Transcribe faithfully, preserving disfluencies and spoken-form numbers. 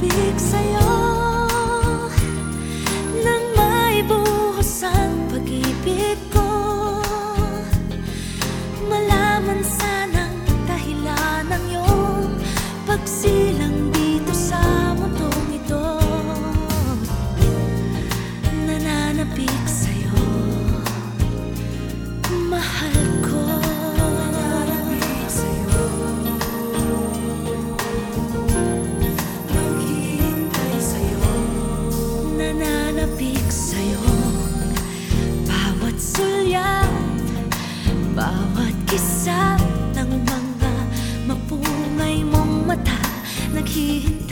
nananapig sa'yo nang may buhos ang pag-ibig ko. Malaman sanang dahilan ng iyong pagsilang dito sa mundong ito. Nananapig sa'yo, mahal ko. Nananapig sa'yo, maghihintay sa'yo. Nananapig sa'yo, bawat sulyap, bawat kisap ng mga mapungay mong mata. Naghihintay